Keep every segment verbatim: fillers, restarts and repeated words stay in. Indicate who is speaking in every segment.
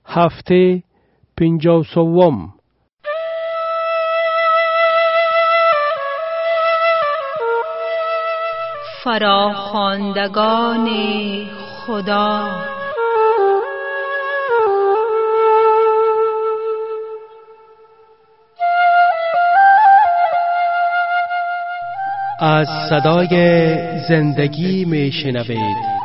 Speaker 1: هفته پنجاه سوم.
Speaker 2: فراخواندگان خدا.
Speaker 1: از صدای زندگی می شنوید.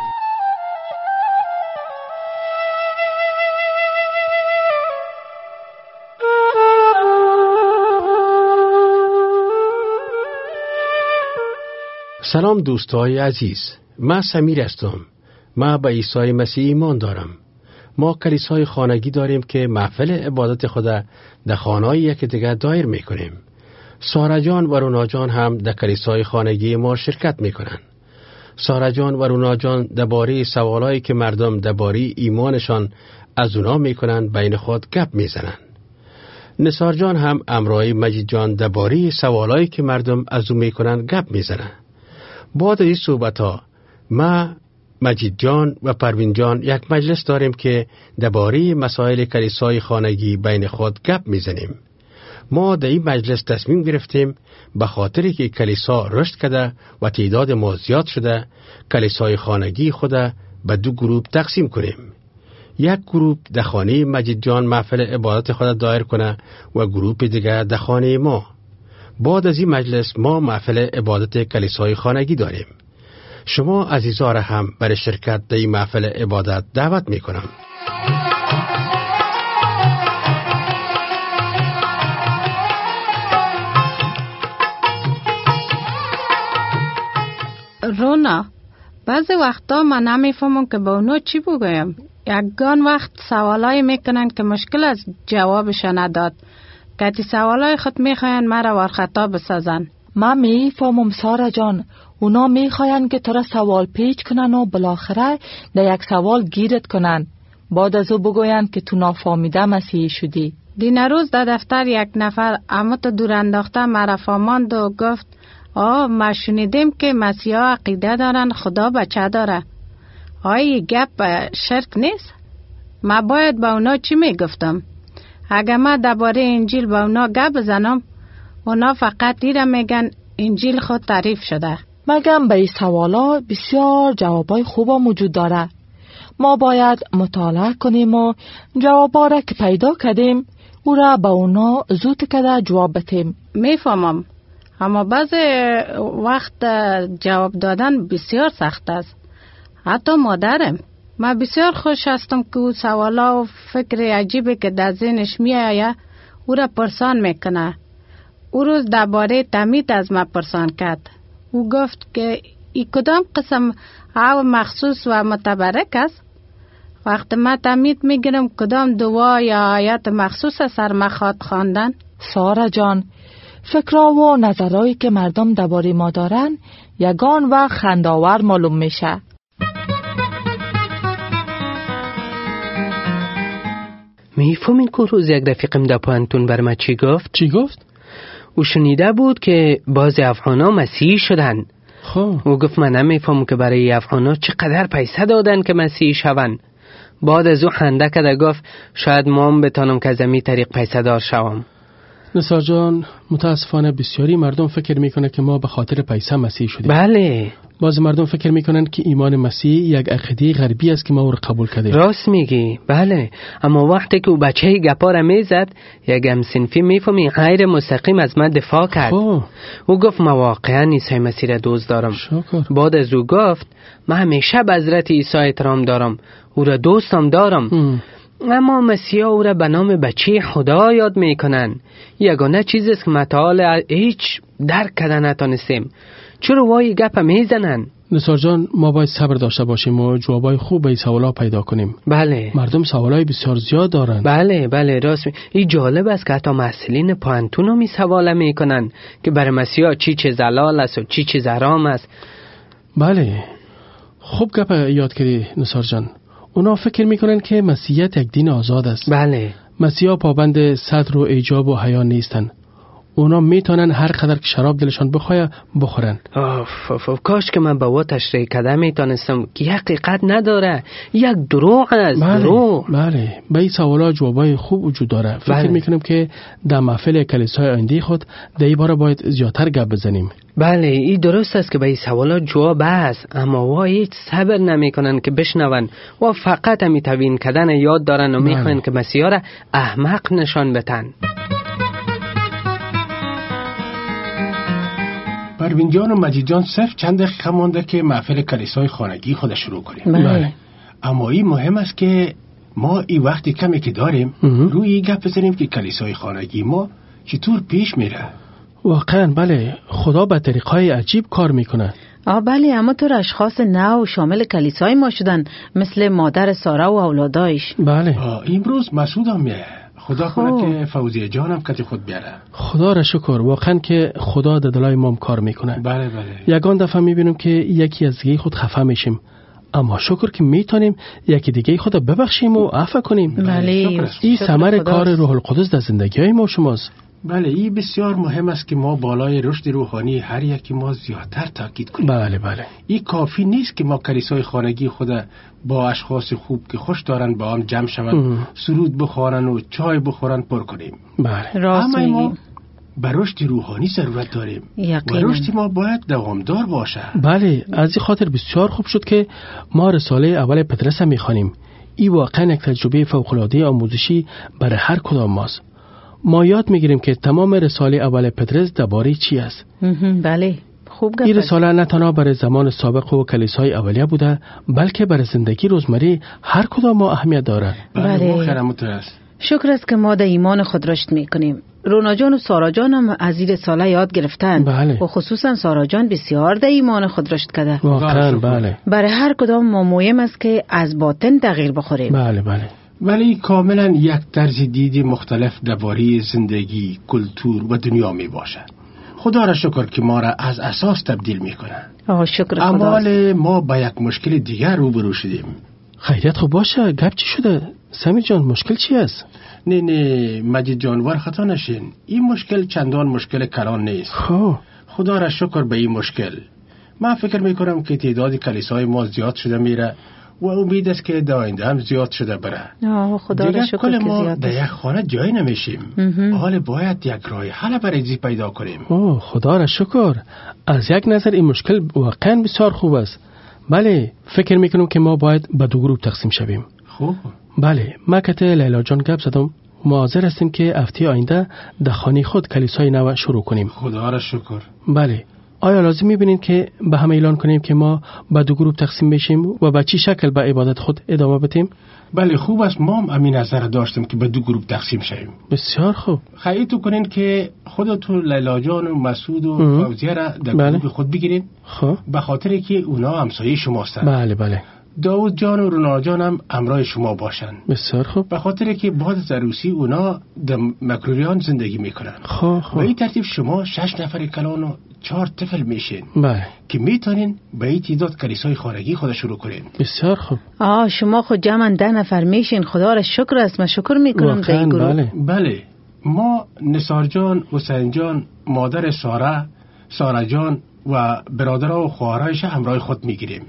Speaker 3: سلام دوستای عزیز، من سمیر هستم. من به عیسی مسیح ایمان دارم. ما کلیسای خانگی داریم که محفل عبادت خود در خانه‌های یک دیگر دایر میکنیم. سارا جان و رونا جان هم در کلیسای خانگی ما شرکت میکنن. سارا جان و رونا جان درباره سوالایی که مردم درباره ایمانشان از اونا میکنن بین خود گپ میزنن. نثار جان هم امرای مجید جان درباره سوالایی که مردم از او میکنن گپ میزنن. بعد از این صحبت‌ها ما مجید جان و پروین جان یک مجلس داریم که درباره مسائل کلیسای خانگی بین خود گپ میزنیم. ما در این مجلس تصمیم گرفتیم به خاطری که کلیسا رشد کرده و تعداد ما زیاد شده، کلیسای خانگی خود به دو گروه تقسیم کنیم. یک گروه در خانه مجید جان محفل عبادت خود دایر کنه و گروه دیگر در خانه ما. بعد از این مجلس ما محفل عبادت کلیسای خانگی داریم. شما عزیزان را هم برای شرکت در این محفل عبادت دعوت می کنم.
Speaker 4: رونا، بعضی وقتا من نمیفهمم که با اونا چی بگویم. یکگان وقت سوالایی میکنن که مشکل از جوابش نداد. کتی سوالای خود میخواین مرا ورخطا بسازن.
Speaker 5: من میفهمم سارا جان، اونا میخواین که تو را سوال پیچ کنن و بالاخره در یک سوال گیرت کنن. بعد از او بگوین که تو نافهمیده مسیحی شدی.
Speaker 4: دین روز در دفتر یک نفر عمت دور انداخته مرا فهماند و گفت آه ما شنیدیم که مسیحا عقیده دارن خدا بچه داره. آیا گپ شرک نیست؟ ما باید با اونا چی میگفتم؟ اگه ما درباره انجیل با اونا گپ بزنم، اونا فقط دیره میگن انجیل خود تعریف شده.
Speaker 5: مگم به این سوالا بسیار جوابای خوبا موجود داره. ما باید مطالعه کنیم و جوابا را که پیدا کردیم او را به اونا زود کده جواب بتیم.
Speaker 4: میفهمم، اما بعض وقت جواب دادن بسیار سخت است. حتی مادرم، من بسیار خوش هستم که او سوالا و فکر عجیبی که در ذهنش می آید او را پرسان میکنه. او روز درباره تمید از من پرسان کرد. او گفت که ای کدام قسم او مخصوص و متبرک است؟ وقت من تمید میگیرم کدام دعا یا آیت مخصوص سر مخواد خواندن؟
Speaker 5: سارا جان، فکرها و نظرهایی که مردم درباره ما دارن یگان و خنداور معلوم میشه.
Speaker 6: میفهمین که روز یک رفیقم در پوانتون بر ما چی گفت؟
Speaker 1: چی گفت؟
Speaker 6: او شنیده بود که بعضی افغانا مسیحی شدن.
Speaker 1: خب
Speaker 6: او گفت من نمیفهمم که برای افغانا چقدر پیسه دادن که مسیحی شون. بعد از او خنده کرد گفت شاید ما هم بتانم که از این طریق پیسه دار شوم.
Speaker 1: نثار جان، متاسفانه بسیاری مردم فکر میکنه که ما به خاطر پیسه مسیحی شدیم.
Speaker 6: بله.
Speaker 1: بعضی مردم فکر میکنن که ایمان مسیح یک عقیده غربی است که ما او را قبول کردیم.
Speaker 6: راست میگی، بله. اما وقتی که او بچه گپا را میزد یک همصنفی میفهمی غیر مستقیم از من دفاع کرد.
Speaker 1: خواه.
Speaker 6: او گفت ما واقعا عیسی مسیح را دوست دارم.
Speaker 1: شکر.
Speaker 6: بعد از او گفت من همیشه به حضرت عیسی احترام دارم، او را دوستم دارم. ام. اما مسیح او را به نام بچه خدا یاد میکنن. یگانه چیزی است که متعال هیچ درک کردن نتانستیم. چرا وای گپ میزنن؟
Speaker 1: نثار جان، ما باید صبر داشته باشیم و جوابای خوب به این سوالا پیدا کنیم.
Speaker 6: بله.
Speaker 1: مردم سوالای بسیار زیاد دارن.
Speaker 6: بله بله راست می. این جالب است که حتی مسئولین پوانتون هم می سواله میکنن که برای مسیحا چی چیز حلال است و چی چیز حرام است.
Speaker 1: بله. خوب گپ یاد کردی نثار جان. اونا فکر میکنن که مسیحیت یک دین آزاد است.
Speaker 6: بله.
Speaker 1: مسیحا پابند ستر و ایجاب و حیا نیستن. اونا میتونن هر قدر که شراب دلشان بخواه بخورن.
Speaker 6: آف آف آف. کاش که من با او تشریح کده میتونستم که یک حقیقت نداره، یک دروغ است.
Speaker 1: بله
Speaker 6: دروغ.
Speaker 1: بله به این سوالا جوابای خوب وجود داره. فکر
Speaker 6: بله.
Speaker 1: میکنم که در محفل کلیسای آینده خود در این باره باید زیادتر گپ بزنیم.
Speaker 6: بله این درست است که به این سوالا جواب است، اما وا هیچ صبر نمیکنن که بشنون و فقط همی توین کدن یاد دارن و میخوان
Speaker 1: بله.
Speaker 6: که مسیحا را احمق نشان بتن.
Speaker 3: پروین جان و مجید جان صرف چند دقیقه مانده که محفل کلیسای خانگی خود شروع کنیم.
Speaker 4: بله.
Speaker 3: اما این مهم است که ما این وقتی کمی که داریم
Speaker 1: مهم.
Speaker 3: روی این گپ بزنیم که کلیسای خانگی ما چطور پیش میره.
Speaker 1: واقعا بله، خدا به طریقای عجیب کار میکنه.
Speaker 4: آه بله، اما تو اشخاص نو شامل کلیسای ما شدن، مثل مادر سارا و اولادایش.
Speaker 1: بله
Speaker 3: آه، امروز مسعود هم میه. خدا
Speaker 4: خب.
Speaker 3: کنه که فوزیه جانم کتی خود بیاره.
Speaker 1: خدا را شکر، واقعا که خدا در دلای ما کار میکنه.
Speaker 3: بله بله.
Speaker 1: یگان دفعه میبینیم که یکی از دیگه خود خفه میشیم، اما شکر که میتونیم یکی دیگه خود ببخشیم و عفو کنیم.
Speaker 4: بله.
Speaker 3: شکر است.
Speaker 1: این
Speaker 4: شکر
Speaker 1: ثمر
Speaker 4: خداست.
Speaker 1: کار روح القدس در زندگی های ما شماست.
Speaker 3: بله این بسیار مهم است که ما بالای رشد روحانی هر یکی ما زیادتر تاکید کنیم.
Speaker 1: بله بله
Speaker 3: این کافی نیست که ما کلیسای خانگی خود با اشخاص خوب که خوش دارن با هم جمع شوند،
Speaker 1: ام.
Speaker 3: سرود بخوانن و چای بخورن پر کنیم.
Speaker 1: بله
Speaker 4: راست
Speaker 3: اما ما
Speaker 4: میگی.
Speaker 3: به رشد روحانی ضرورت داریم و
Speaker 4: یقینا.
Speaker 3: رشد ما باید دوامدار باشه.
Speaker 1: بله، از این خاطر بسیار خوب شد که ما رساله اول پطرس هم میخوانیم. این واقعا یک تجربه فوق‌العاده آموزشی برای هر کدام ماست. ما یاد میگیریم که تمام رساله اول پطرس درباره چی است.
Speaker 4: مهم. بله خوب گفت.
Speaker 1: این رساله نه تنها برای زمان سابق و کلیسای اولیه بوده، بلکه برای زندگی روزمره هر کدام ما اهمیت داره.
Speaker 3: بله
Speaker 4: بله.
Speaker 3: ما خیرمت است.
Speaker 4: شکر است که ما در ایمان خود رشد میکنیم. رونا جان و سارا جان هم از این رساله یاد گرفتن.
Speaker 1: بله.
Speaker 4: و خصوصا سارا جان بسیار در ایمان خود رشد کرده.
Speaker 1: واقعا
Speaker 3: شکر.
Speaker 1: بله
Speaker 4: برای هر کدام ما مهم است که از باطن تغییر بخوریم.
Speaker 1: بله بله
Speaker 3: ولی کاملا یک طرز دید مختلف درباره زندگی، کلتور و دنیا می باشه. خدا را شکر که ما را از اساس تبدیل میکنه.
Speaker 4: آه شکر خدا.
Speaker 3: اما ما با یک مشکل دیگر روبرو شدیم.
Speaker 1: خیریت خوب باشه، گپ چی شده؟ سمیر جان مشکل چی است؟
Speaker 3: نه نه مجید جانور خطا نشین. این مشکل چندان مشکل کلان نیست.
Speaker 1: خب
Speaker 3: خدا را شکر به این مشکل. من فکر میکنم که تعداد کلیسای ما زیاد شده میره و امید است که در آینده هم زیاد شده بره.
Speaker 4: آه خدا را
Speaker 3: دیگر
Speaker 4: شکر
Speaker 3: کل
Speaker 4: که
Speaker 3: ما
Speaker 4: زیاد
Speaker 3: در یک
Speaker 4: است.
Speaker 3: خانه جای نمیشیم.
Speaker 4: مهم.
Speaker 3: حال باید یک راه حل برای زی پیدا کنیم.
Speaker 1: اوه خدا را شکر. از یک نظر این مشکل واقعا بسیار خوب است. بله فکر میکنم که ما باید به دو گروه تقسیم شویم.
Speaker 3: خوب.
Speaker 1: بله ما کته لیلا جان گپ زدم، ما حاضر هستیم که هفته آینده در خانه خود کلیسای نو شروع کنیم.
Speaker 3: خدا را شکر.
Speaker 1: بله آیا لازم میبینید که به همه اعلان کنیم که ما به دو گروه تقسیم بشیم و به چی شکل به عبادت خود ادامه بدیم؟
Speaker 3: بله خوب است. ما هم امین نظر داشتیم که به دو گروه تقسیم شویم.
Speaker 1: بسیار خوب.
Speaker 3: خیلی تو کنین که خودتون لیلا جان و مسعود و
Speaker 1: ام.
Speaker 3: فوزیه را در
Speaker 1: بله.
Speaker 3: گروه خود بگیرین،
Speaker 1: خب
Speaker 3: به خاطر که اونا همسایه شماستن.
Speaker 1: بله بله
Speaker 3: داود جان و رونا جان هم همراه شما باشن،
Speaker 1: بسیار خوب.
Speaker 3: به خاطر که بعد از عروسی اونا در مکروریان زندگی میکنن.
Speaker 1: خب
Speaker 3: به
Speaker 1: خب
Speaker 3: این ترتیب شما شش نفر کلان و چهار طفل میشین
Speaker 1: بله
Speaker 3: که میتونین به این تعداد کلیسای خانگی خود شروع کنین.
Speaker 1: بسیار خوب.
Speaker 4: آه شما خود جمع ده نفر میشین. خدا را شکر است. من شکر میکنم در
Speaker 1: واقعا
Speaker 4: این گروه.
Speaker 1: بله
Speaker 3: بله ما نثار جان، حسین جان، مادر ساره، ساره جان و برادرها و خواهرایش همراه خود میگیریم.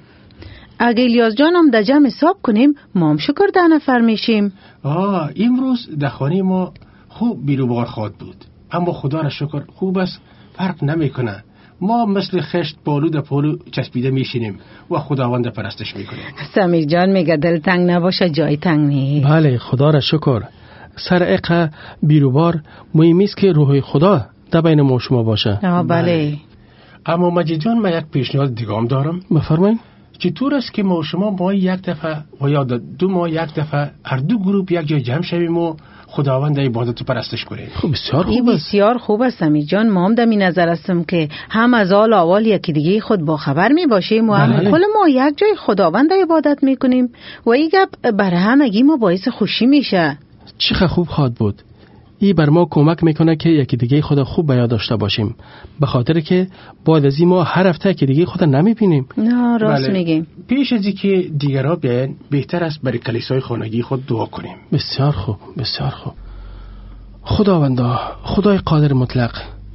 Speaker 4: اگه الیاس جان هم در جمع حساب کنیم ما هم شکر ده نفر میشیم.
Speaker 3: آه امروز در خانه ما خوب بیروبار خواهد بود، اما خدا را شکر خوب است، فرق نمیکنه. ما مثل خشت پالو در پالو چسبیده میشینیم و خداوند پرستش میکنیم.
Speaker 4: سمیر جان میگه دل تنگ نباشه جای تنگ نیست.
Speaker 1: بله خدا را شکر. سر اقا بیروبار مهمی است که روح خدا در بین ما و شما باشه.
Speaker 4: آه بله.
Speaker 3: اما مجید جان من یک پیشنهاد دیگه دارم.
Speaker 1: بفرمایید.
Speaker 3: چطور است که ما شما ما یک دفعه و یا دو ماه یک دفعه هر دو گروه یک جای جمع شویم و خداوند عبادت و پرستش کنیم؟
Speaker 1: خب بسیار
Speaker 4: این
Speaker 1: خوب است.
Speaker 4: بسیار خوب است سمیر جان. ما هم در این نظر هستم که هم از آل اول یکی دیگه خود با خبر می باشیم و هم
Speaker 1: بله.
Speaker 4: کل ما یک جای خداوند عبادت می کنیم و این گپ برای همگی ما باعث خوشی میشه.
Speaker 1: چقدر خوب خواهد بود. این بر ما کمک میکنه که یکی دیگه خدا خوب به یاد داشته باشیم، به خاطر که بعد از این ما هر هفته یکی دیگه خدا نمیبینیم.
Speaker 4: نه راست
Speaker 3: بله.
Speaker 4: میگیم.
Speaker 3: پیش از اینکه دیگرها بیاین بهتر است برای کلیسای خانگی خود دعا کنیم.
Speaker 1: بسیار خوب بسیار خوب. خداوندا، خدای قادر مطلق،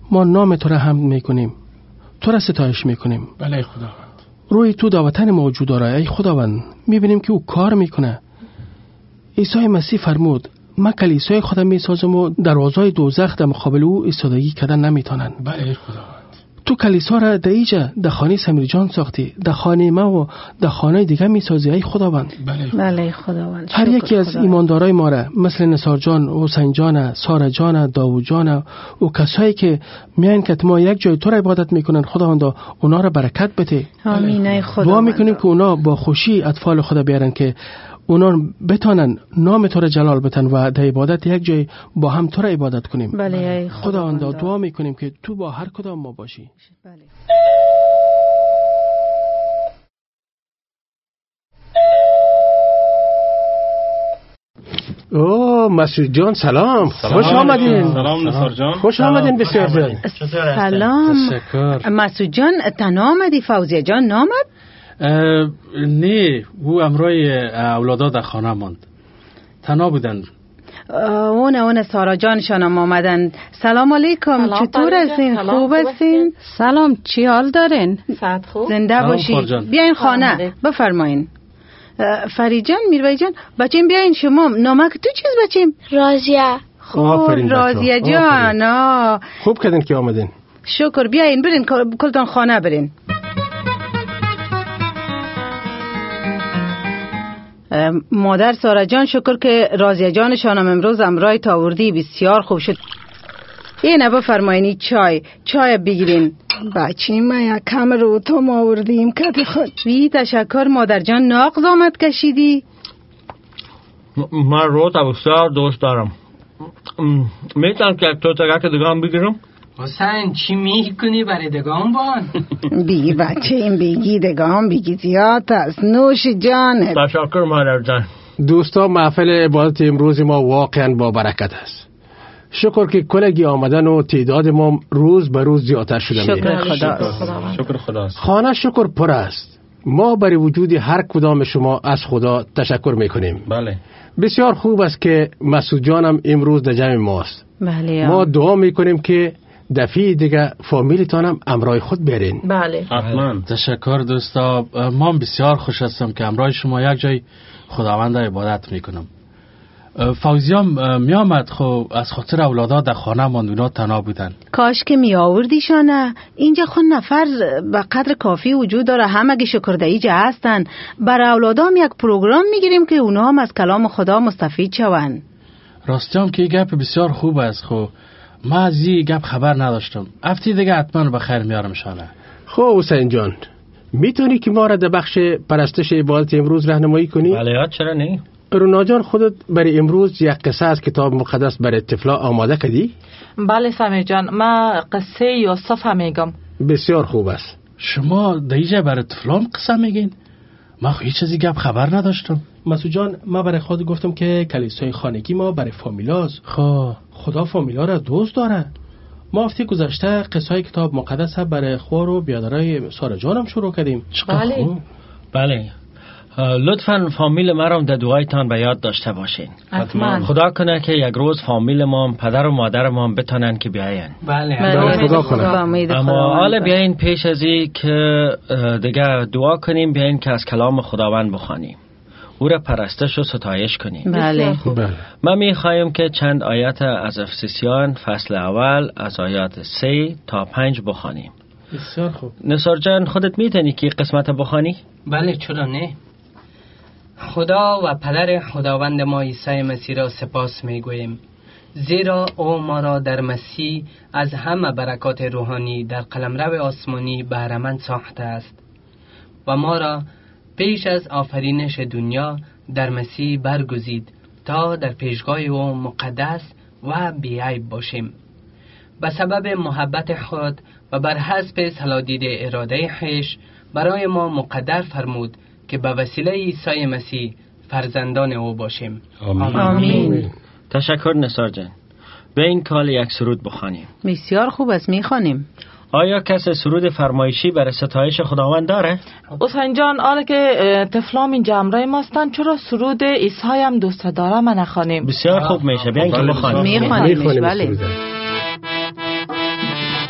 Speaker 1: ما نام تو را حمد میکنیم، تو را ستایش میکنیم.
Speaker 3: بله خداوند.
Speaker 1: روی تو در وطن ما وجود داره ای خداوند. میبینیم که او کار میکنه. عیسی مسیح فرمود من کلیسای خودم میسازم و دروازهای دوزخ در مقابل او ایستادگی کردن نمیتونن.
Speaker 3: بله خداوند.
Speaker 1: تو کلیسا را در ایجا در خانه سمیر جان ساختی، در خانه ما و در خانه دیگه میسازی ای خداوند.
Speaker 3: بله
Speaker 4: بله خداوند.
Speaker 1: هر یکی از ایماندارای ما را مثل نثار جان، حسین جان، سارا جان، داوود جان و کسایی که میان که ما یک جای تو را عبادت میکنن خداوند اونا را برکت بده.
Speaker 4: آمین ای خداوند.
Speaker 1: دعا میکنیم که اونا با خوشی اطفال خدا بیارن که اونا بتانن نام تو را جلال بتن و در عبادت یک جای با هم تو را عبادت کنیم.
Speaker 4: بله ای
Speaker 1: خداوند
Speaker 4: خداوند.
Speaker 1: دعا میکنیم که تو با هر کدام ما باشی.
Speaker 4: بله.
Speaker 3: اوه مسعود جان سلام. خوش آمدین.
Speaker 7: سلام نثار جان.
Speaker 3: خوش آمدین بسیار جان.
Speaker 2: سلام
Speaker 3: تشکر.
Speaker 2: مسعود جان تنها آمدی؟ فوزیه جان نامد؟
Speaker 3: نه او امروی اولادا در خانه ماند، تنها بودن.
Speaker 2: اون اون سارا جانشان هم آمدن. سلام علیکم، چطور هستین؟ خوب هستین؟
Speaker 4: سلام، چی حال دارین؟
Speaker 5: ساعت خوب.
Speaker 2: زنده باشی. بیاین خانه بفرمایین. فرید جان، میروی جان، بچیم بیاین شما. نامک تو چیز بچیم؟
Speaker 8: رازیه.
Speaker 2: خوب رازیه جان. آه.
Speaker 3: خوب کردین که آمدین.
Speaker 2: شکر. بیاین برین کلتان خانه برین. مادر سارا جان، شکر که رازیه جانشانم امروز امرای تاوردی بسیار خوب شد. اینه بفرمایین چای چای بگیرین.
Speaker 4: بچه ما یک کم رو تو ما آوردیم کتی خود.
Speaker 2: بی تشکر مادر جان. ناغ زامت کشیدی؟
Speaker 7: من رو تا بسیار دوست دارم. میتونم که یک تو تگه که دگام بگیرم؟
Speaker 6: حسین چی میکنی برای دگام بان؟
Speaker 4: بی بچه این بگی دگام بگی زیاد است. نوش جانت.
Speaker 7: تشکر مادر جان.
Speaker 3: دوستا، محفل عبادت امروز ما واقعا با برکت است. شکر که کلگی آمدن و تعداد ما روز به روز زیادتر شده میره.
Speaker 2: شکر خدا.
Speaker 7: شکر خدا.
Speaker 3: خانه شکر پر است. ما برای وجود هر کدام شما از خدا تشکر میکنیم.
Speaker 7: بله.
Speaker 3: بسیار خوب است که مسعود جانم امروز در جمع ماست.
Speaker 2: بله.
Speaker 3: ما دعا میکنیم که دفعه دیگه فامیلتانم امرای خود برین.
Speaker 5: بله.
Speaker 7: حتما.
Speaker 9: تشکر دوستا. ما بسیار خوش هستم که امرای شما یک جای خداوند عبادت میکنم. فوزیام می آمد خب از خاطر اولادا در خانه ماندونا تنها بودن.
Speaker 2: کاش که می آوردیشانه. اینجا خود نفر به قدر کافی وجود داره. همگی شکردهی جا هستن. برای اولادام یک پروگرام میگیریم که اونا هم از کلام خدا مستفید شون.
Speaker 9: راستیام که گپ بسیار خوب است. خب ما از این گپ خبر نداشتم. هفته دیگه حتما به خیر میارم انشالله.
Speaker 3: خب حسین جان، میتونی که ما را در بخش پرستش عبادت امروز راهنمایی کنی؟
Speaker 7: بله چرا نه؟
Speaker 3: رونا جان، خودت برای امروز یک قصه از کتاب مقدس برای طفلا آماده کردی؟
Speaker 5: بله سمیر جان، من قصه یوسف هم میگم.
Speaker 3: بسیار خوب است.
Speaker 9: شما دیجا برای طفلان قصه میگین؟ ما خو هیچ چیزی گپ خبر نداشتم.
Speaker 1: مسعود جان، ما برای خود گفتم که کلیسای خانگی ما برای فامیلاست.
Speaker 9: خب
Speaker 1: خدا فامیلا را دوست داره. ما هفته گذشته قصه کتاب مقدس برای خوار و بیادرای سارا جانم شروع کردیم.
Speaker 5: بله.
Speaker 7: بله. لطفاً فامیل مرام در دعایتان به یاد داشته باشین.
Speaker 5: حتما.
Speaker 7: خدا کنه که یک روز فامیل ما، پدر و مادر ما بتونن که بیاین.
Speaker 9: بله.
Speaker 3: خدا کنه.
Speaker 7: اما حالا بیاین پیش از این که دیگه دعا کنیم، بیاین که از کلام خداوند بخوانیم، او را پرستش و ستایش کنیم.
Speaker 2: بله.
Speaker 3: بله.
Speaker 7: ما میخوایم که چند آیت از افسوسیان فصل اول از آیات سه تا پنج بخوانیم.
Speaker 1: بسیار خوب.
Speaker 7: نثار جان، خودت میتونی که قسمت بخوانی؟
Speaker 6: بله چرا نه. خدا و پدر خداوند ما عیسی مسیح را سپاس میگوییم، زیرا او ما را در مسیح از همه برکات روحانی در قلمرو آسمانی بهره‌مند ساخته است و ما را پیش از آفرینش دنیا در مسیح برگزید تا در پیشگاه او مقدس و بی‌عیب باشیم. به سبب محبت خود و بر حسب صلاح‌دید اراده خویش برای ما مقدر فرمود که به وسیله عیسی مسیح فرزندان او باشیم.
Speaker 7: آمین.
Speaker 2: آمین.
Speaker 7: تشکر نثار جان. به این کال یک سرود بخوانیم.
Speaker 2: بسیار خوب است، میخوانیم.
Speaker 7: آیا کس سرود فرمایشی برای ستایش خداوند داره؟
Speaker 5: حسین جان، آره که طفلام این جمعه ماستن، چرا سرود عیسی هم دوست داره من نخوانیم؟
Speaker 7: بسیار خوب میشه، بیاین که بخوانیم.
Speaker 2: میخوانیم. بله.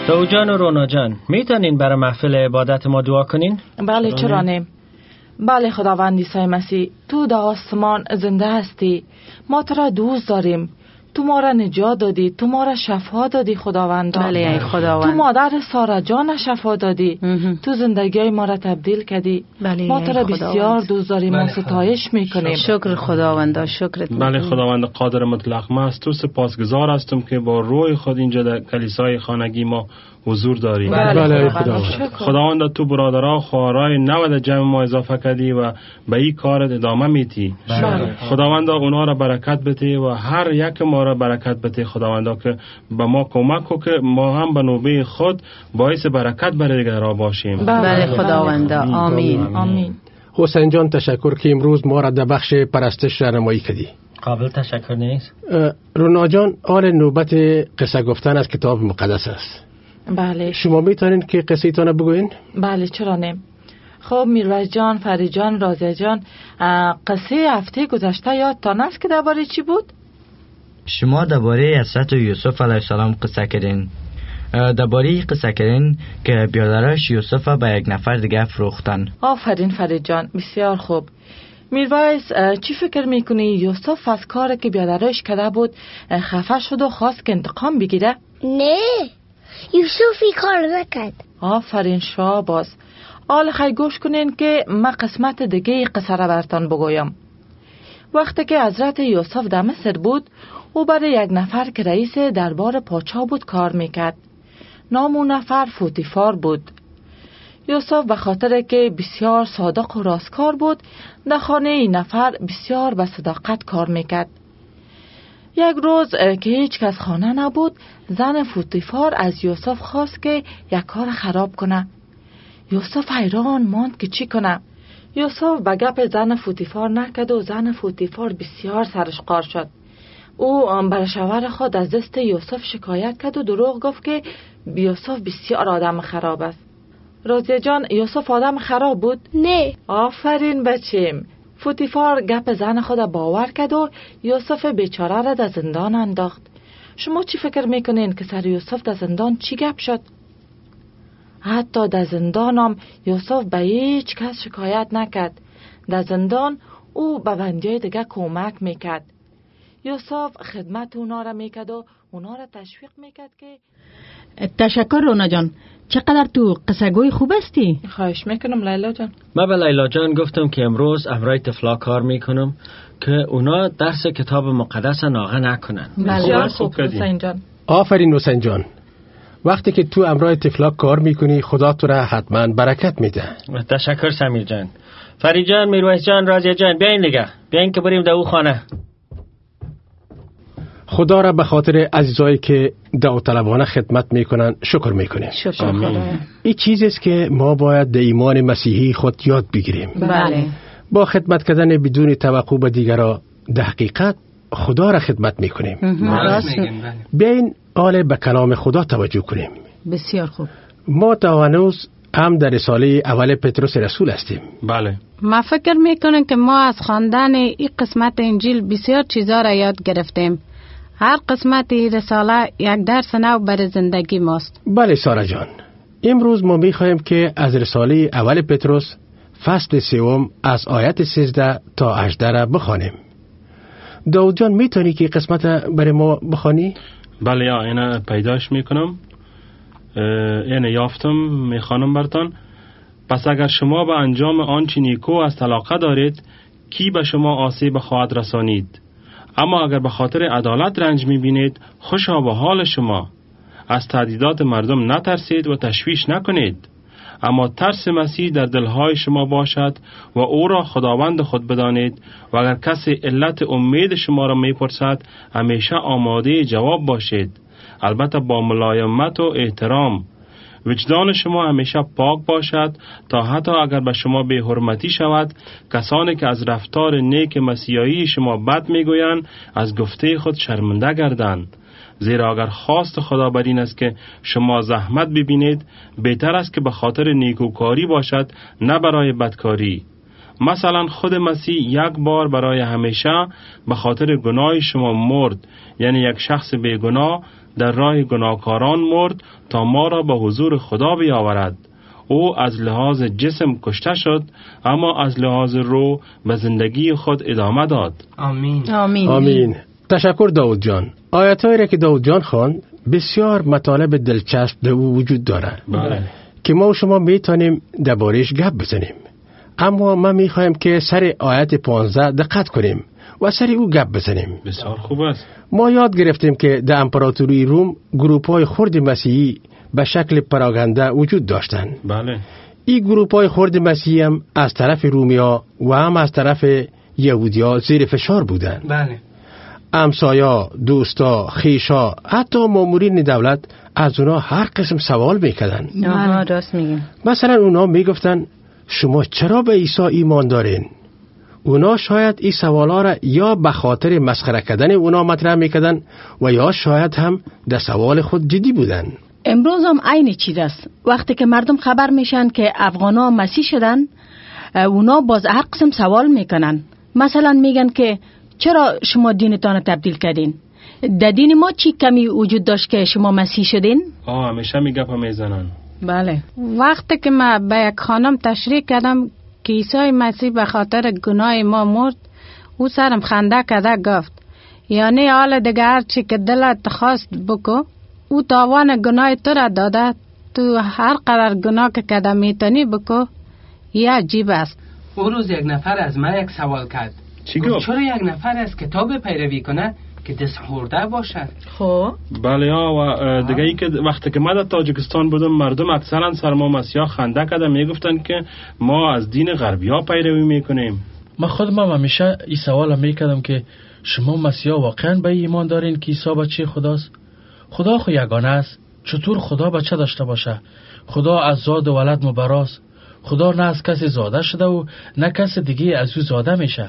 Speaker 7: داو جان و رونا جان، میتونین برای محفل عبادت ما دعا کنین؟
Speaker 5: بله چرا نه؟ بله خداوند عیسی مسیح، تو در آسمان زنده هستی، ما تو را دوست داریم، تو ما را نجات دادی، تو ما را شفا دادی خداوند.
Speaker 2: بله ای خداوند.
Speaker 5: تو مادر سارا جان شفا دادی، تو زندگی ما را تبدیل کردی.
Speaker 2: بله
Speaker 5: ما تو را بسیار دوست داریم و ستایش میکنیم.
Speaker 2: شکر خداوند، شکرت.
Speaker 8: بله خداوند قادر مطلق، ما از تو سپاسگزار هستم که با روح خود اینجا در کلیسای خانگی ما حضور داریم.
Speaker 5: بله,
Speaker 1: بله
Speaker 5: خداوند.
Speaker 1: خداوند.
Speaker 8: خداوند تو برادرها خوارای نود جمع ما اضافه کردی و به این کارت ادامه میتی.
Speaker 5: بله.
Speaker 8: خداوند اونا را برکت بده و هر یک ما را برکت بده خداوند، که به ما کمک کو که ما هم به نوبه خود باعث برکت برای دیگران باشیم.
Speaker 2: بله خداوند. آمین.
Speaker 5: آمین.
Speaker 3: حسین جان تشکر که امروز ما را در بخش پرستش راهنمایی کردی.
Speaker 7: قابل تشکر نیست؟
Speaker 3: رونا جان، آن نوبت قصه گفتن از کتاب مقدس است.
Speaker 5: بله.
Speaker 3: شما میتونین که قصه تانه بگوین؟
Speaker 5: بله چرا نه؟ خب میرویس جان، فرید جان، رازیه جان، قصه هفته گذشته یادتان است که درباره چی بود؟
Speaker 10: شما درباره حضرت یوسف علیه السلام قصه کردین. درباره قصه کردین که برادرش یوسف به یک نفر دیگه فروختن.
Speaker 5: آفرین فرید جان، بسیار خوب. میرویس، چی فکر میکنی یوسف از کاری که برادرش کرده بود خفه شد و خواست که انتقام بگیره؟
Speaker 11: نه، یوسف این کار نکرد.
Speaker 5: آفرین شاباز. حالا خیلی گوش کنین که من قسمت دیگه قصه را براتان بگویم. وقتی که حضرت یوسف در مصر بود، او برای یک نفر که رئیس دربار پادشاه بود کار میکرد. نام اون نفر فوتیفار بود. یوسف به خاطر که بسیار صادق و راستکار بود، در خانه این نفر بسیار به صداقت کار میکرد. یک روز که هیچ کس خانه نبود، زن فوتیفار از یوسف خواست که یک کار خراب کنه. یوسف حیران ماند که چی کنه. یوسف به گپ زن فوتیفار نکرد و زن فوتیفار بسیار سرش قار شد. او بر شوهر خود از دست یوسف شکایت کرد و دروغ گفت که یوسف بسیار آدم خراب است. رازیه جان، یوسف آدم خراب بود؟
Speaker 11: نه.
Speaker 5: آفرین بچیم. فوتیفار گپ زن خود باور کرد و یوسف بیچاره را در زندان انداخت. شما چی فکر میکنین که سر یوسف در زندان چی گپ شد؟ حتی در زندان هم یوسف به هیچ کس شکایت نکرد. در زندان او به بندیای دیگه کمک میکرد. یوسف خدمت اونا را میکرد و اونا را تشویق میکرد که...
Speaker 2: تشکر رونا جان، چقدر تو قصه گوی خوب استی.
Speaker 5: خواهش میکنم لیلا جان.
Speaker 7: من به لیلا جان گفتم که امروز امرای طفلا کار میکنم که اونا درس کتاب مقدس ناغه نکنن.
Speaker 5: بسیار خوب حسین جان.
Speaker 3: آفرین حسین جان. وقتی که تو امرای طفلا کار میکنی، خدا تو را حتما برکت میده.
Speaker 7: تشکر سمیر جان. فرید جان، میرویس جان، رازیه جان، بیاین دیگه، بیاین که بریم دو خانه.
Speaker 3: خدا را به خاطر عزیزایی که دعوتطلبانه خدمت میکنن شکر میکنیم.
Speaker 2: شکر خدا.
Speaker 3: این چیزی است که ما باید در ایمان مسیحی خود یاد بگیریم.
Speaker 2: بله.
Speaker 3: با خدمت کردن بدون توقع به دیگران در حقیقت خدا را خدمت میکنیم. بیاین حال به کلام خدا توجه کنیم.
Speaker 2: بسیار خوب.
Speaker 3: ما تا هنوز هم در رساله اول پتروس رسول هستیم.
Speaker 8: بله.
Speaker 4: ما فکر میکنم که ما از خواندن این قسمت انجیل بسیار چیزا را یاد گرفتیم. هر قسمت رساله یک درس نو برای زندگی ماست.
Speaker 3: بله سارا جان. امروز ما میخوایم که از رساله اول پتروس فصل سوم از آیت سیزده تا هجده را بخوانیم. داود جان، میتونی که قسمت برای ما بخوانی؟
Speaker 8: بله یا اینه پیداش میکنم. اینه یافتم میخوانم برتان. پس اگر شما به انجام آنچه نیکو از علاقه دارید، کی به شما آسیب خواهد رسانید؟ اما اگر به خاطر عدالت رنج میبینید، خوشا به حال شما. از تهدیدات مردم نترسید و تشویش نکنید، اما ترس مسیح در دلهای شما باشد و او را خداوند خود بدانید. و اگر کسی علت امید شما را میپرسد، همیشه آماده جواب باشید، البته با ملایمت و احترام. وجدان شما همیشه پاک باشد، تا حتی اگر به شما بی حرمتی شود، کسانی که از رفتار نیک مسیحایی شما بد میگویند از گفته خود شرمنده گردند. زیرا اگر خواست خدا بر این است که شما زحمت ببینید، بهتر است که به خاطر نیکوکاری باشد، نه برای بدکاری. مثلا خود مسیح یک بار برای همیشه به خاطر گناه شما مرد، یعنی یک شخص بیگناه در راه گناهکاران مرد تا ما را به حضور خدا بیاورد. او از لحاظ جسم کشته شد، اما از لحاظ روح به زندگی خود ادامه داد.
Speaker 6: آمین.
Speaker 2: آمین.
Speaker 1: آمین. تشکر داود جان. آیاتایی را که داود جان خواند بسیار مطالب دلچسب در او وجود دارد
Speaker 8: بله.
Speaker 1: که ما و شما میتونیم درباره‌اش گپ بزنیم. اما من میخوایم که سر آیت پانزده دقت کنیم و سر او گپ بزنیم.
Speaker 8: بسیار خوب است.
Speaker 1: ما یاد گرفتیم که در امپراتوری روم گروپ‌های خرد مسیحی به شکل پراگنده وجود داشتند.
Speaker 8: بله.
Speaker 1: این گروپ‌های خرد مسیحی هم از طرف رومیا و هم از طرف یهودیا زیر فشار بودند.
Speaker 6: بله.
Speaker 1: امسایا، دوستا، خیشا، حتی مامورین دولت از اونا هر قسم سوال میکردن.
Speaker 2: آها راست میگین.
Speaker 1: مثلا اونا میگفتن شما چرا به عیسی ایمان دارین؟ اونا شاید این سوالا را یا به خاطر مسخره کردن اونا مطرح میکردن و یا شاید هم در سوال خود جدی بودن.
Speaker 12: امروز هم عین چیز است. وقتی که مردم خبر میشن که افغانا مسیح شدن، اونا باز هر قسم سوال میکنن. مثلا میگن که چرا شما دینتان تبدیل کردین؟ در دین ما چی کمی وجود داشت که شما مسیح شدین؟
Speaker 8: آه همیشه میگپ میزنن.
Speaker 4: بله. وقتی که من به یک خانم تشریح کردم که عیسی مسیح به خاطر گناه ما مرد، او سرم خنده کرده گفت یعنی حال دیگه هر چی که دلت خواست بکو، او تاوان گناه تو را داده، تو هر قدر گناه که کده میتونی بکو. یه عجیب است.
Speaker 6: او روز یک نفر از من یک سوال کرد.
Speaker 8: چی گفت؟
Speaker 6: چرا یک نفر از کتاب پیروی کنه که دست خورده باشد؟
Speaker 2: خب
Speaker 8: بله ها. و دیگه ای که وقتی که من در تاجیکستان بودم مردم اکثرا سر ما مسیحا خنده کردن، میگفتن که ما از دین غربی ها پیروی میکنیم.
Speaker 9: من خودم هم همیشه این سوال میکردم که شما مسیحا واقعا به ایمان دارین که عیسی بچه خداست؟ خدا خو یگانه است. چطور خدا بچه داشته باشه؟ خدا از زاد و ولد مبراست. خدا نه از کسی زاده شده و نه کسی دیگه از او زاده میشه.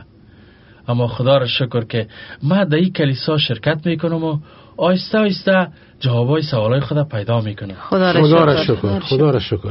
Speaker 9: اما خدا را شکر که من در این کلیسا شرکت میکنم و آیسته آیسته جوابای سوالای خود پیدا میکنم.
Speaker 1: خدا را خدا شکر. شکر خدا را شکر.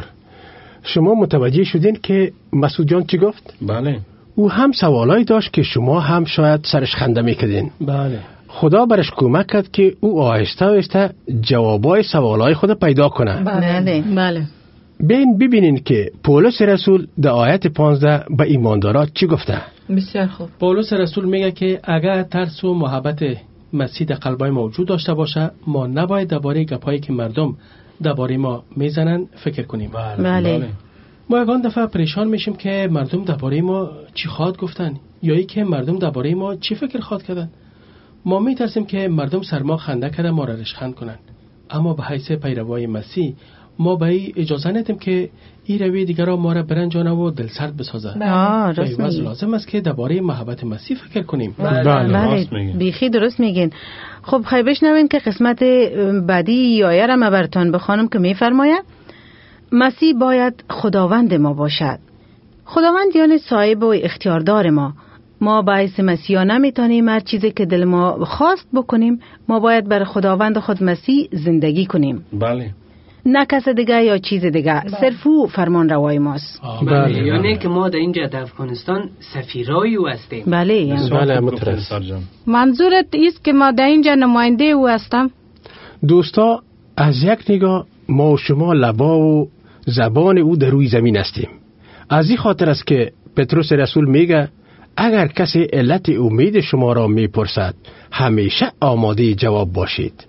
Speaker 1: شما متوجه شدین که مسعود جان چی گفت؟
Speaker 8: بله.
Speaker 1: او هم سوالایی داشت که شما هم شاید سرش خنده میکردین.
Speaker 8: بله.
Speaker 1: خدا برش کمک کرد که او آهسته آهسته جوابای سوالای خود پیدا کنه.
Speaker 2: بله.
Speaker 12: بله.
Speaker 1: بین ببینین که پولس رسول در آیت پانزده به ایماندارا چی گفته؟
Speaker 5: بسیار خوب.
Speaker 1: پولس رسول میگه که اگر ترس و محبت مسیح در قلبای ما وجود داشته باشه، ما نباید درباره گپایی که مردم درباره ما میزنن فکر کنیم.
Speaker 2: بله. بله.
Speaker 1: ما یگان دفعه پریشان میشیم که مردم درباره ما چی خواهد گفتن یا ای که مردم درباره ما چی فکر خواهد کردن. ما میترسیم که مردم سر ما خنده کنن، ما را رشخند کنن. اما به حیث پیروای مسیح ما به ای اجازه ندیم که این روی دیگر را ما را برنجانه و دل سرد بسازه.
Speaker 2: بله.
Speaker 1: لازم است که درباره محبت مسیح فکر کنیم.
Speaker 2: بله. بله. بیخی درست میگین. خب خیلی بشنوین که قسمت بعدی آیه را من براتون بخوانم که میفرماید مسیح باید خداوند ما باشد. خداوند یعنی صاحب و اختیاردار ما. ما باعث مسیح نمیتونیم هر چیزی که دل ما خواست بکنیم. ما باید بر خداوند خود مسیح زندگی کنیم.
Speaker 8: بله.
Speaker 2: نه کس دیگه یا چیز دیگه. صرف او فرمان روای ماست.
Speaker 6: بله. یعنی که ما در اینجا در افغانستان سفیرای او هستیم.
Speaker 2: بله. یعنی.
Speaker 1: بله مترس.
Speaker 4: منظورت ایست که ما در اینجا نماینده او هستم؟
Speaker 1: دوستا از یک نگاه ما و شما لبا و زبان او در روی زمین هستیم. از این خاطر است که پتروس رسول میگه اگر کسی علت امید شما را میپرسد همیشه آماده جواب باشید،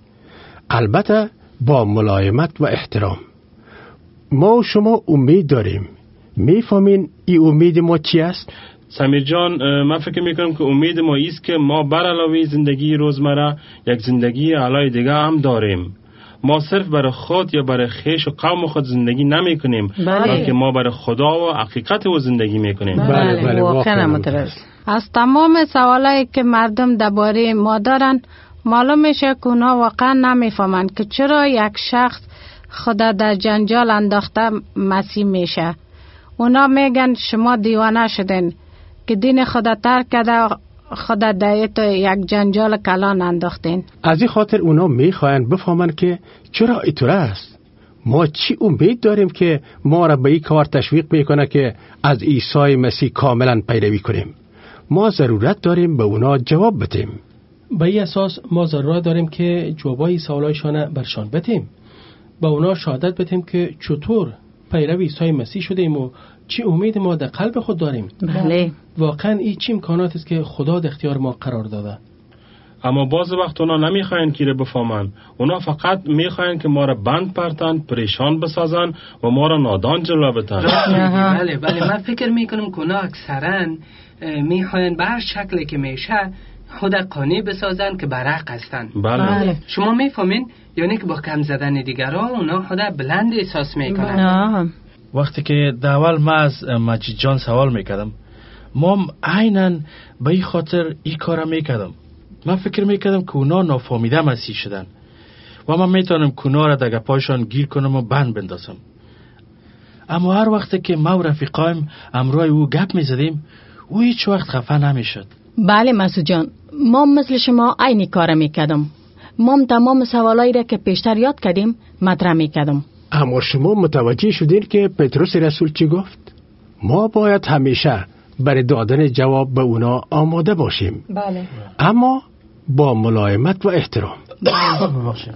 Speaker 1: البته با ملایمت و احترام. ما و شما امید داریم. میفهمین این امید ما چی است؟
Speaker 8: سمیر جان، من فکر میکنم که امید ما ایست که ما بر علاوه زندگی روزمره یک زندگی اعلی دیگه هم داریم. ما صرف برای خود یا برای خیش و قوم خود زندگی نمی کنیم، بلکه ما برای خدا و حقیقت او زندگی می کنیم.
Speaker 2: بله بله واقعا مترس.
Speaker 4: از تمام سوالایی که مردم درباره ما دارن معلوم میشه که اونا واقعا نمیفهمن که چرا یک شخص خدا در جنجال انداخته مسیح میشه. اونا میگن شما دیوانه شدین که دین خدا ترک کرده، خدا دایت یک جنجال کلان انداختین.
Speaker 1: از این خاطر اونا میخواین بفهمن که چرا اینطور است.
Speaker 3: ما چی امید داریم که ما را به این کار تشویق میکنه که از عیسی مسیح کاملا پیروی کنیم؟ ما ضرورت داریم به اونا جواب بدیم.
Speaker 1: به این اساس ما ضرورت داریم که جوابای سوالایشان برشان بدیم. به اونا شهادت بدیم که چطور پیرو عیسی مسیح شدیم و چی امید ما در قلب خود داریم.
Speaker 2: بله.
Speaker 1: واقعا این چی امکانات است که خدا در اختیار ما قرار داده.
Speaker 8: اما باز وقت اونا نمیخواین که رو بفهمن. اونا فقط میخواین که ما را بند پرتن، پریشان بسازن و ما را نادان جلو بتن.
Speaker 6: بله بله، من فکر میکنم که اونا اکثرا میخواین به هر شکلی که میشه خود قانع بسازن که برحق هستن.
Speaker 8: بله.
Speaker 6: بله. شما میفهمین؟ یعنی که با کم زدن دیگرها اونا خود بلند احساس میکنن.
Speaker 2: بله.
Speaker 9: وقتی که اول ما از مجید جان سوال میکردم، ما عیناً به این خاطر این کار میکردم. من فکر میکردم که اونا نافهمیده مسیح شدن و من میتونم که اونا را در گپایشان گیر کنم و بند بندازم. اما هر وقت که ما و رفیقایم امروی او گپ میزدیم، او هیچ وقت خفه نمیشد.
Speaker 12: بله مسعود جان، ما مثل شما عینی کار میکردم. ما تمام سوالایی را که پیشتر یاد کردیم مطرح میکردم.
Speaker 3: اما شما متوجه شدین که پتروس رسول چی گفت؟ ما باید همیشه برای دادن جواب به اونا آماده باشیم.
Speaker 2: بله.
Speaker 3: اما با ملایمت و احترام.
Speaker 9: بله.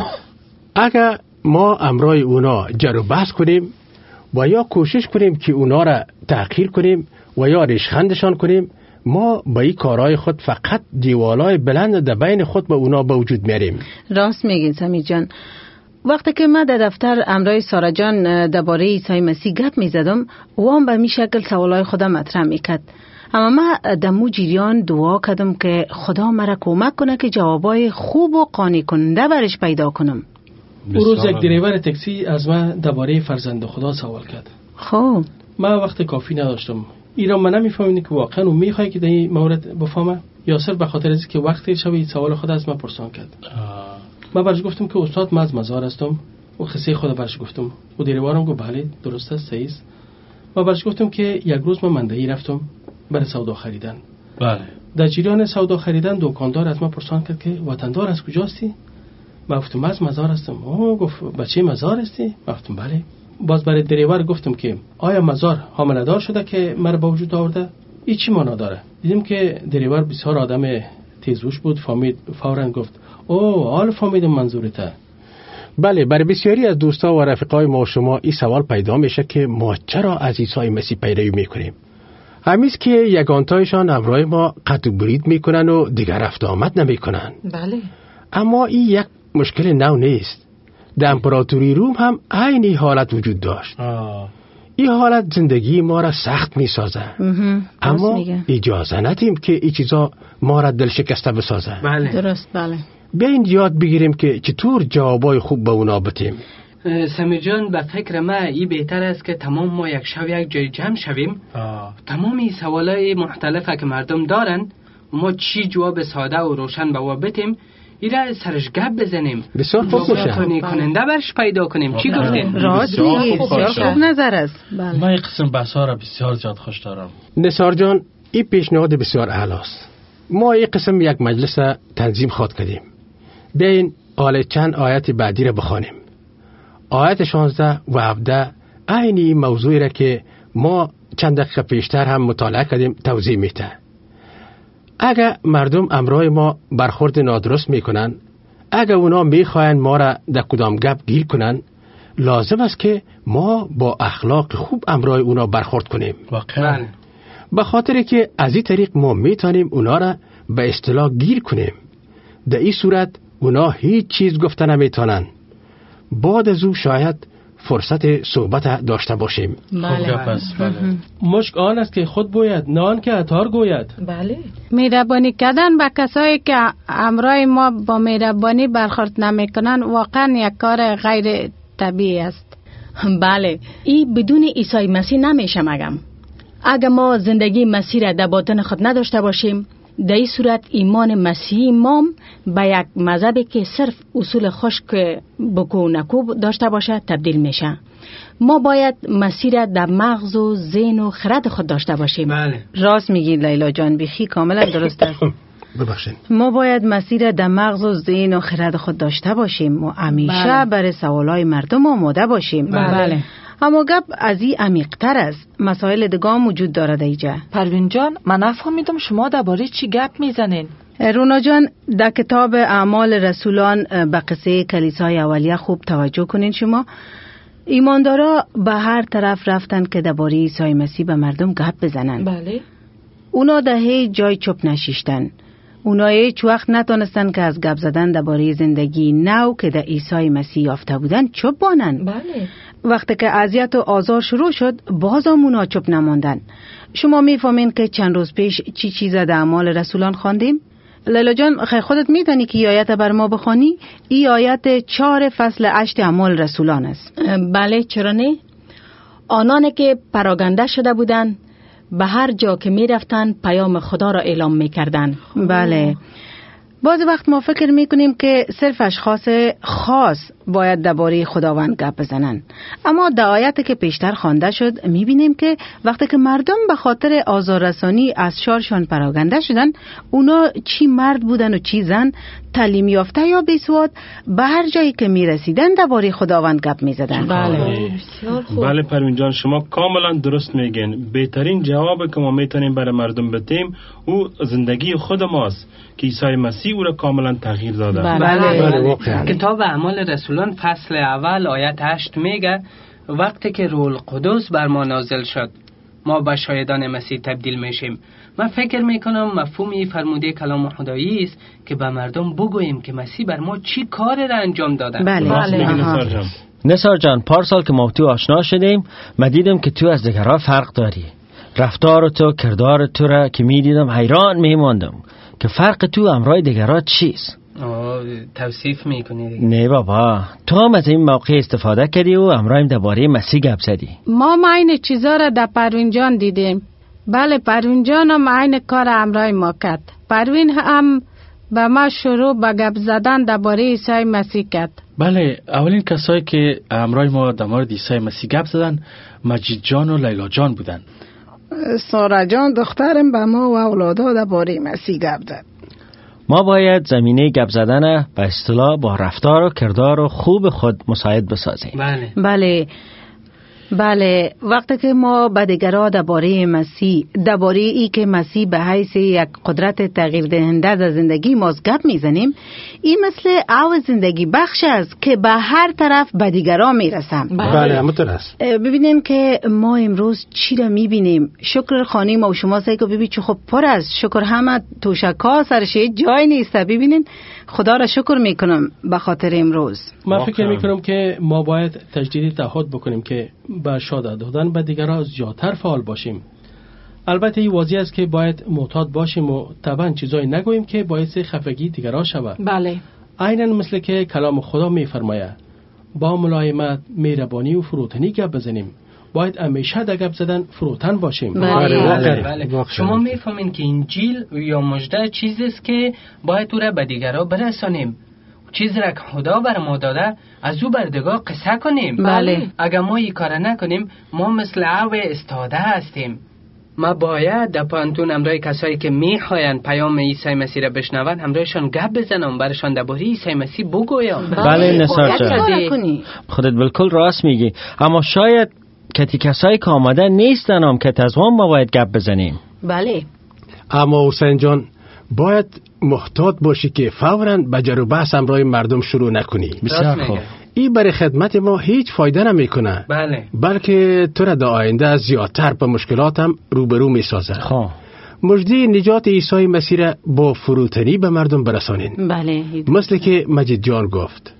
Speaker 3: اگر ما امرای اونا جر و بحث کنیم و یا کوشش کنیم که اونا را تحقیر کنیم و یا ریشخندشان کنیم، ما با این کارهای خود فقط دیوالای بلند در بین خود به اونا به وجود میاریم.
Speaker 2: راست میگین سمیر جان. وقتی که من در دفتر امرای سارا جان درباره عیسی مسیح گپ میزدم، او هم به می شکل سوالای خودم مطرح میکرد. اما من در مو جریان دعا کردم که خدا مرا کمک کنه که جوابای خوب و قانع کننده برش پیدا کنم.
Speaker 1: اون روز یک دریور تاکسی از من درباره فرزند خدا سوال کرد.
Speaker 2: خب
Speaker 1: من وقت کافی نداشتم. ایران من نمیفهمیدم که واقعا اون میخواد که در این مورد بفهمه یا صرف به خاطر اینکه وقتی شب این سوال خود از من پرسان کرد. من برش گفتم که استاد من از مزار هستم و قصه خود برش گفتم. و دریورم گفت بله درست است، صحیح است. من برش گفتم که یک روز من مندهی رفتم برای سودا خریدن.
Speaker 9: بله.
Speaker 1: در جریان سودا خریدن دکاندار از من پرسان کرد که وطندار از کجاستی؟ من گفتم از مزار هستم. اوه گفت بچه مزار هستی؟ من گفتم بله. باز برای دریور گفتم که آیا مزار حامله دار شده که مرا به وجود آورده؟ این چی معنا داره؟ دیدیم که دریور بسیار آدم تیزهوش بود، فهمید، فوراً گفت اوه حال فهمیدم منظورته.
Speaker 3: بله، برای بسیاری از دوستا و رفیقای ما و شما این سوال پیدا میشه که ما چرا از عیسی مسیح پیروی میکنیم؟ همیست که یگانتایشان امرای ما قطع و برید میکنن و دیگر رفت آمد نمیکنن.
Speaker 2: بله.
Speaker 3: اما این یک مشکل نو نیست. در امپراتوری روم هم عین حالت وجود داشت.
Speaker 9: آه.
Speaker 3: این حالت زندگی ما را سخت می سازه. اما اجازه ندیم که این چیزا ما را دل شکسته بسازه.
Speaker 6: بله.
Speaker 2: درست. بله.
Speaker 3: بیاین یاد بگیریم که چطور جوابای خوب به اونا بدیم.
Speaker 6: سمیر جان، به فکر ما این بهتر است که تمام ما یک شب یک جای جمع شویم.
Speaker 9: آه.
Speaker 6: تمام این سوالای مختلفه که مردم دارن ما چی جواب ساده و روشن به او بدیم، ایره سرش گپ بزنیم،
Speaker 3: بسیار خوب باشه،
Speaker 6: قانع کننده برش پیدا کنیم. چی گفتین؟
Speaker 2: راست میگی، بسیار خوب نظر است.
Speaker 9: بله. من این قسم بحثا را بسیار زیاد خوش دارم.
Speaker 3: نثار جان، این پیشنهاد بسیار اعلی است. ما این قسم یک مجلس تنظیم خواد کردیم. بیاین حالا چند آیت بعدی را بخوانیم. آیت شانزده و هفده عین این موضوعی را که ما چند دقیقه پیشتر هم مطالعه کردیم توضیح میده. اگر مردم امرای ما برخورد نادرست میکنن، اگر اونا میخواین ما را در کدام گپ گیر کنن، لازم است که ما با اخلاق خوب امرای اونا برخورد کنیم.
Speaker 9: واقعا.
Speaker 3: به خاطر که از این طریق ما میتونیم اونا را به اصطلاح گیر کنیم. در این صورت اونا هیچ چیز گفته نمیتونن. بعد از او شاید فرصت صحبت داشته باشیم.
Speaker 2: بله.
Speaker 9: بله.
Speaker 1: مشک آن است که خود باید، نه آن که عطار گوید.
Speaker 2: بله.
Speaker 4: مهربانی کردن به کسایی که امرای ما با مهربانی برخورد نمیکنن واقعا یک کار غیر طبیعی است.
Speaker 12: بله، این بدون عیسی مسیح نمیشه مگم. اگر ما زندگی مسیح را در باطن خود نداشته باشیم، در این صورت ایمان مسیحی ما به یک مذهبی که صرف اصول خشک بکو نکو داشته باشه تبدیل میشه. ما باید مسیح را در مغز و ذهن و خرد خود داشته باشیم.
Speaker 6: بله.
Speaker 2: راست میگی لیلا جان، بیخی کاملا درست است.
Speaker 3: ببخشید.
Speaker 2: ما باید مسیر در مغز و ذهن و خرد خود داشته باشیم و همیشه
Speaker 12: بله.
Speaker 2: برای سوالای مردم آماده باشیم.
Speaker 12: بله.
Speaker 2: اما گپ از این عمیق‌تر است. مسائل دیگه هم وجود دارد اینجا.
Speaker 5: پروین جان، من نفهمیدم شما درباره چی گپ میزنین؟
Speaker 2: رونا جان، در کتاب اعمال رسولان به قصه کلیسای اولیه خوب توجه کنین. شما ایماندارا به هر طرف رفتن که درباره عیسی مسیح به مردم گپ بزنن.
Speaker 5: بله.
Speaker 2: اونا در هیچ جای چپ نشیشتن. اونا هیچ وقت نتونستن که از گپ زدن درباره زندگی نو که در عیسی مسیح یافته بودن چپ بانن.
Speaker 5: بله.
Speaker 2: وقتی که اذیت و آزار شروع شد، باز هم اونا چپ نماندن. شما میفهمین که چند روز پیش چی چیز در اعمال رسولان خواندیم؟ لیلا جان، خیلی خودت میدانی که ای آیت بر ما بخوانی؟ ای آیت چهار فصل هشت اعمال رسولان است.
Speaker 12: بله، چرا نه؟ آنانی که پراگنده شده بودند به هر جا که می رفتن پیام خدا را اعلام می کردن.
Speaker 2: بله. بعض وقت ما فکر میکنیم که صرف اشخاص خاص باید درباره خداوند گپ بزنن، اما در آیتی که پیشتر خوانده شد میبینیم که وقتی که مردم به خاطر آزاررسانی از شارشان پراگنده شدن، اونا چی مرد بودن و چی زن، تعلیم یافته یا بیسواد، به هر جایی که میرسیدن درباره خداوند گپ میزدن.
Speaker 12: بله.
Speaker 8: بله پروین جان، شما کاملا درست میگین. بهترین جواب که ما میتونیم برای مردم بدیم او زندگی خود ماست که عیسی مسیح او را کاملا تغییر داده.
Speaker 6: بله,
Speaker 3: بله. بله.
Speaker 6: بله. کتاب اعمال رسولان فصل اول آیت هشت میگه وقتی که روح القدس بر ما نازل شد ما به شاهدان مسیح تبدیل میشیم. من فکر میکنم مفهومی فرموده کلام خدایی است که به مردم بگوییم که مسیح بر ما چی کار را انجام داده.
Speaker 2: بله.
Speaker 8: بله.
Speaker 13: نثار جان، پارسال که ما تو آشنا شدیم من دیدم که تو از دیگرها فرق داری. رفتار تو، کردار تو را که میدیدم حیران میماندم که فرق تو امرای دیگرها چیست؟
Speaker 6: توصیف میکنی دیگه؟
Speaker 13: نه بابا، تو هم از این موقع استفاده کردی و امرایم درباره مسیح گپ زدی.
Speaker 4: ما ما این چیزا را در پروین جان دیدیم. بله، پروین جان هم این کار امرای ما کرد. پروین هم به ما شروع به گپ زدن درباره عیسی مسیح کرد.
Speaker 9: بله، اولین کسایی که امرای ما در مورد عیسی مسیح گپ زدن مجید جان و لیلا جان بودن.
Speaker 14: سارا جان دخترم به ما و اولادا درباره مسیح گپ زد.
Speaker 13: ما باید زمینه گپ زدن به اصطلاح با رفتار و کردار و خوب خود مساعد بسازیم.
Speaker 6: بله.
Speaker 2: بله. بله، وقتی که ما به دیگرها درباره مسیح، درباره ای که مسیح به حیث یک قدرت تغییر دهنده در زندگی ما گپ میزنیم، این مثل آب زندگی بخش است که به هر طرف به دیگرها میرسم.
Speaker 3: بله، همونطور است.
Speaker 2: ببینیم که ما امروز چی را میبینیم. شکر خانیم و شما سعی که ببین چه خوب پر است. شکر همه توشکا سرش جای نیست. ببینین خدا را شکر میکنم به خاطر امروز.
Speaker 1: من فکر میکنم که ما باید تجدید تعهد بکنیم که به شادت دادن به دیگران زیادتر فعال باشیم. البته این واضح است که باید معتاد باشیم و طبعا چیزایی نگوییم که باعث خفگی دیگران شود.
Speaker 5: بله.
Speaker 1: عیناً مثل که کلام خدا میفرماید با ملایمت، مهربانی و فروتنی گپ بزنیم. باید همیشه در گپ زدن فروتن باشیم.
Speaker 6: بله. بله. بله. بله. شما میفهمین که انجیل یا مژده چیزی است که باید او را به دیگران برسانیم. چیز را که خدا بر ما داده از او بردگاه قصه کنیم.
Speaker 2: بله.
Speaker 6: اگر ما این کار نکنیم ما مثل آب استاده هستیم. ما باید در پانتون امرای کسایی که میخواین پیام عیسی مسیح را بشنون امرایشان گپ بزنم، برشان درباره عیسی مسیح بگویم.
Speaker 13: بله نثار جان، خودت بالکل راست میگی، اما شاید کتی کسایی که آمده نیستن هم که از ما باید گپ بزنیم.
Speaker 2: بله.
Speaker 3: اما حسین جان باید محتاط باشی که فوراً به جر و بحث امرای مردم شروع نکنی.
Speaker 13: بسیار خوب.
Speaker 3: این برای خدمت ما هیچ فایده نمیکنه.
Speaker 6: بله.
Speaker 3: بلکه تو را در آینده زیادتر به مشکلاتم روبرو میسازه.
Speaker 13: خب
Speaker 3: مژده نجات عیسی مسیح را با فروتنی به مردم برسانین.
Speaker 2: بله.
Speaker 3: مثل که مجید جان گفت.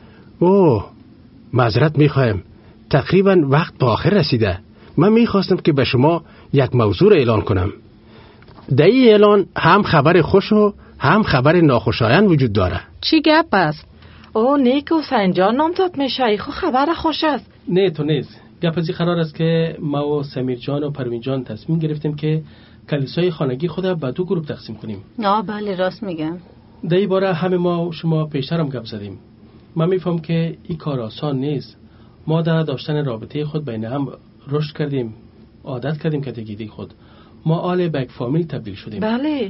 Speaker 3: اوه معذرت میخوایم، تقریبا وقت به آخر رسیده. من میخواستم که به شما یک موضوع اعلان کنم. در این اعلان هم خبر خوش و هم خبر ناخوشایند وجود داره.
Speaker 4: چی گپ است؟
Speaker 5: او نیک و سنجان نامزاد میشه. خب خبر خوش است.
Speaker 1: نه تو نیست. گپ از این قرار است که ما و سمیر جان و پروین جان تصمیم گرفتیم که کلیسای خانگی خود به دو گروه تقسیم کنیم.
Speaker 2: آه بله راست میگم.
Speaker 1: در این باره همه ما و شما پیشتر هم گپ زدیم. من میفهم که این کار آسان نیست. ما در داشتن رابطه خود بین هم رشد کردیم، عادت کردیم که دیگه خود ما آل به یک فامیل تبدیل شدیم.
Speaker 5: بله.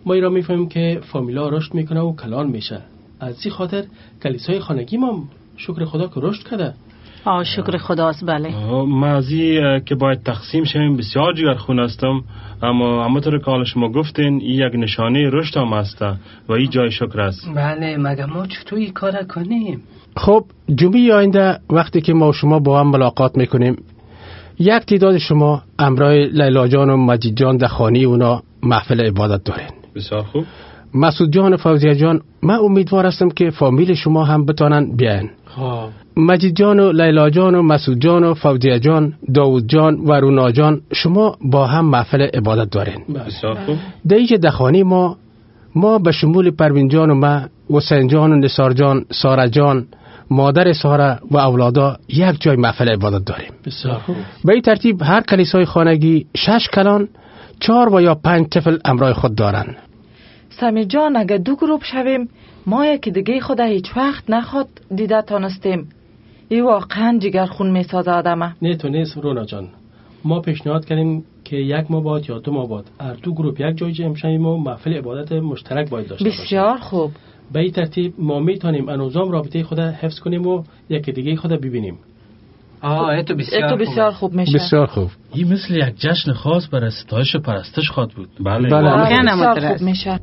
Speaker 1: ما ایران میفهمیم که فامیلا رشد میکنه و کلان میشه. از این خاطر کلیسای خانگی ما شکر خدا که رشد کرده.
Speaker 2: آه شکر خداست. بله
Speaker 8: ما از که باید تقسیم شویم بسیار جگرخون هستم، اما همونطور که حالا شما گفتین این یک نشانه رشد هم است و این جای شکر است.
Speaker 6: بله مگه ما چطور این کار کنیم؟
Speaker 3: خب جمعه آینده وقتی که ما و شما با هم ملاقات میکنیم، یک تعداد شما امرای لیلا جان و مجید جان در خانه اونا محفل عبادت دارین.
Speaker 8: بسیار خوب.
Speaker 3: مسعود جان و فوزیه جان، من امیدوار هستم که فامیل شما هم بتانن بیاین.
Speaker 1: ها
Speaker 3: مجید جان و لیلا جان و مسعود جان و فوزیه جان، داوود جان و رونا جان، شما با هم محفل عبادت دارین.
Speaker 8: بسیار خوب.
Speaker 3: در اینجا در خانه ما ما به شمول پروین جان و من، حسین جان و نثار جان، ساره جان، مادر ساره و اولادا یک جای محفل عبادت داریم.
Speaker 1: بسیار خوب.
Speaker 3: به این ترتیب هر کلیسای خانگی شش کلان، چهار و یا پنج طفل امرای خود دارن.
Speaker 5: سمی جان اگه دو گروپ شویم، ما یکی دیگه خود هیچ وقت نخواد دیده تانستیم. این واقعا جگرخون می سازه آدمه.
Speaker 1: نه تو نیست رونا جان، ما پیشنهاد کردیم که یک ما باد یا دو ما باد هر دو گروپ یک جای جمع شویم و محفل عبادت مشترک باید داشته باشیم.
Speaker 5: بسیار خوب.
Speaker 1: به این ترتیب ما میتونیم انوزام رابطه خود حفظ کنیم و یکی دیگه خود ببینیم.
Speaker 6: آه ایتو بسیار,
Speaker 5: ایتو بسیار خوب. خوب میشه.
Speaker 3: بسیار خوب.
Speaker 9: این مثل یک جشن خاص برای ستایش پرستش خواد بود.
Speaker 8: بله
Speaker 5: بله بسیار خوب میشه.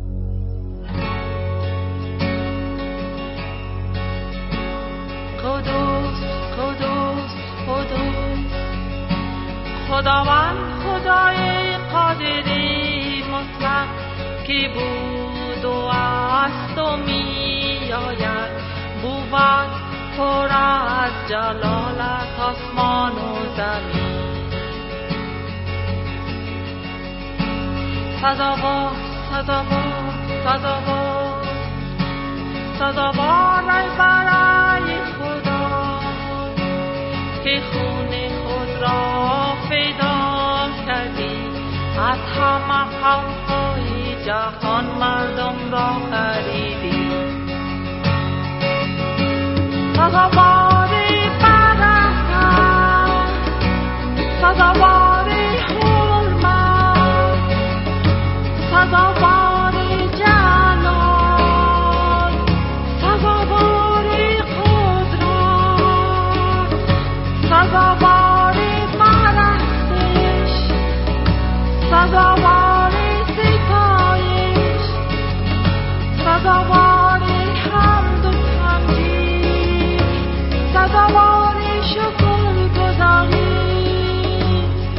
Speaker 15: خداوند خدای قادری مطلق که بود و است و می آید، بود پر از جلالت آسمان و زمین. سزاوار سزاوار سزاوار سزاوار ای برای خدا که خون خود را فدا کردی، از همه خلقهای جهان مردم را خریدی. سزاواری برکت، سزاواری حرمت، سزاواری جلال، سزاواری قدرت، سزاواری پرستش، سزاواری ستایش، سزاواری حمد و تمجید، سزاواری شکر گزاری،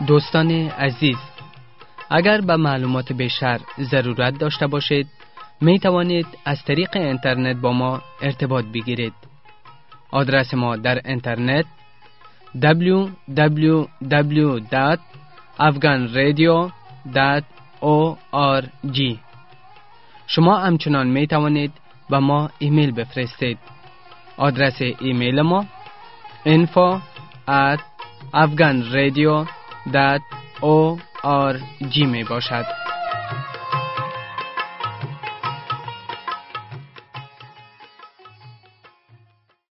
Speaker 6: دوستان عزیز، اگر به معلومات بیشتر ضرورت داشته باشید می توانید از طریق اینترنت با ما ارتباط بگیرید. آدرس ما در اینترنت دبلیو دبلیو دبلیو دات افغان رادیو دات او آر جی. شما همچنان می توانید به ما ایمیل بفرستید. آدرس ایمیل ما info at afghanradio dot org می باشد.